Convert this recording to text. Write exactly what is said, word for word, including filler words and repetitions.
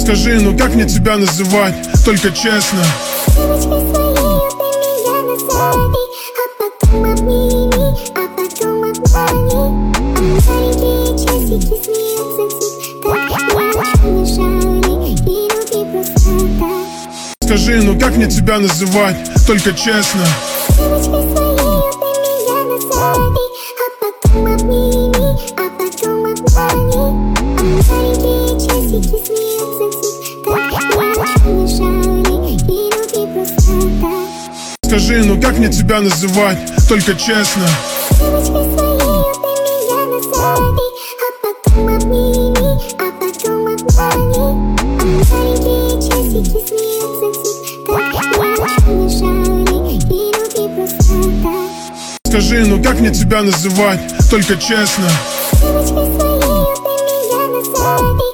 Скажи, ну как мне тебя называть, только честно. Девочкой своей ты меня назови, а потом обними, а потом обмани. А маленькие часики смеются тик-так. Я очень шали, и люби просто так. Скажи, ну как мне тебя называть, только честно. Девочкой своей ты меня назови, а потом обними, а потом обмани. А маленькие часики смеются тик-так. Я очень шали, и люби просто так. Скажи, ну как мне тебя называть, только честно. Девочкой своей ты меня назови, а потом обними, а потом обмани. А маленькие часики смеются тик-так. Я очень шали, и люби просто так. Скажи, ну как мне тебя называть, только честно. Девочкой своей ты меня назови,